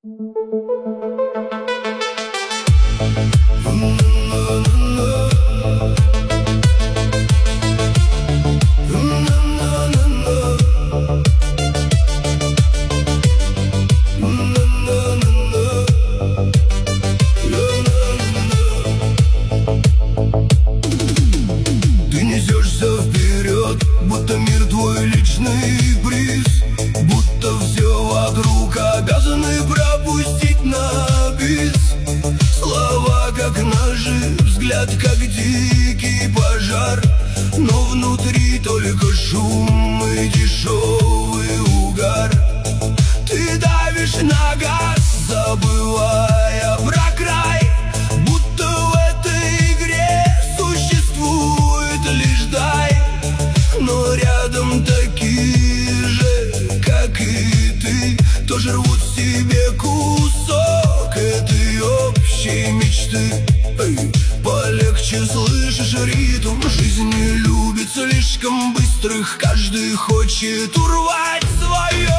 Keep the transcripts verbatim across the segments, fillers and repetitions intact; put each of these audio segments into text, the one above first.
Ты несешься вперед, будто мир твой личный приз, будто все вокруг обязаны пропустить на бис. Слова как ножи, взгляд как дикий пожар, но внутри только шум и дешевый угар. Ты давишь на газ, забывая про край, будто в этой игре существует лишь дай. Но рядом такие же, как и ты, тоже рвут себе кусок этой общей мечты. Эй, полегче, слышишь ритм, жизнь не любит слишком быстрых, каждый хочет урвать свое.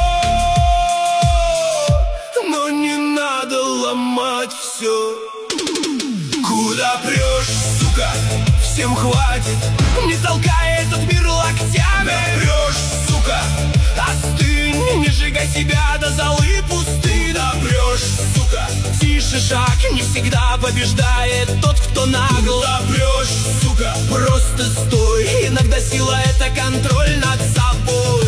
Но не надо ломать все. Куда прешь, сука, всем хватит, не толкай этот мир локтями. Да прешь, сука, остынь, не сжигай себя до золы пусты. Да прешь, сука, тише шаг, не всегда побеждает тот, кто нагл. Да прешь, сука, просто стой, иногда сила — это контроль над собой.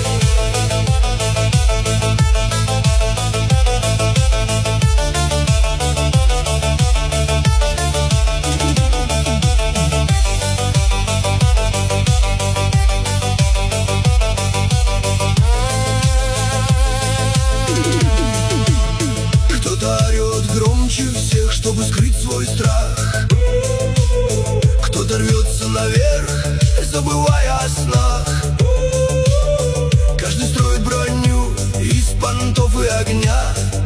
Громче всех, чтобы скрыть свой страх. Кто-то рвется наверх, забывая о снах. Каждый строит броню из понтов и огня,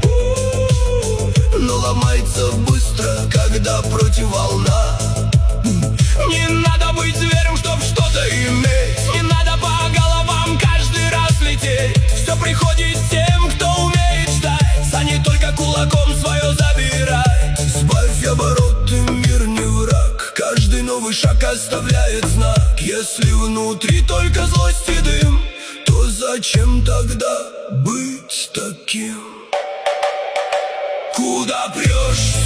но ломается быстро, когда против волна. Не надо быть зверем, чтоб что-то иметь, не надо по головам каждый раз лететь. Все приходит тем, кто умеет ждать, а не только кулаком свое забирать. Сбавь обороты, мир не враг, каждый новый шаг оставляет знак. Если внутри только злость и дым, то зачем тогда быть таким? Куда прешь?